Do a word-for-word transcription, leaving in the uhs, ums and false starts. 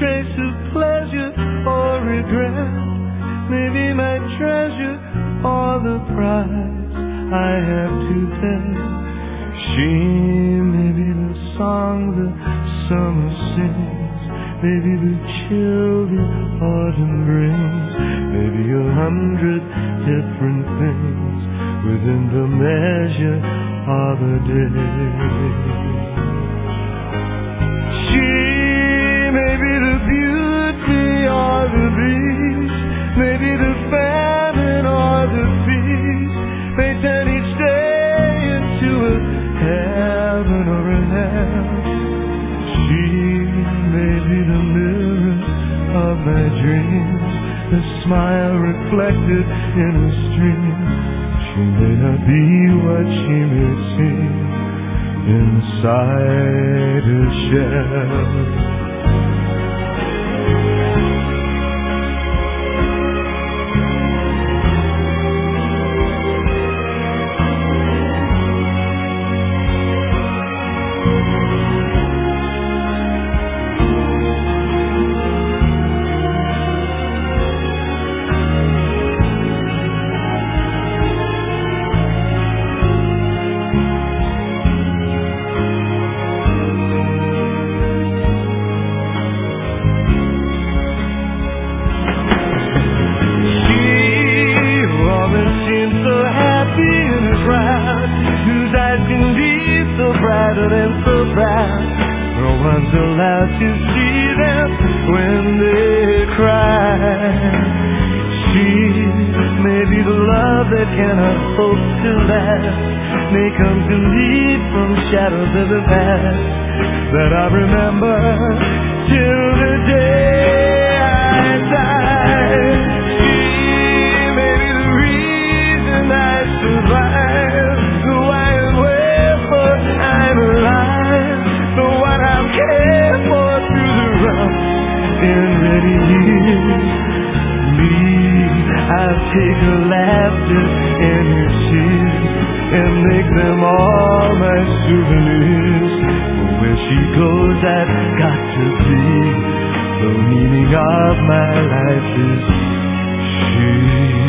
trace of pleasure or regret, maybe my treasure or the price I have to pay. She may be the song the summer sings, maybe the chill the autumn brings, maybe a hundred different things within the measure of a day. She may be the beauty or the beast, maybe the famine or the feast, may turn each day into a heaven or a hell. She may be the mirror of my dreams, the smile reflected in a stream. She may not be what she may seem inside a shell. Allowed to see them when they cry. She may be the love that cannot hope to last, may come to me from shadows of the past that I remember till the day I die. She may be the reason I survive, the why and wherefore I'm alive, the what I'm cared for through the rough and ready years. Me, I'll take her laughter and her tears and make them all my souvenirs. For where she goes, I've got to be. The meaning of my life is she.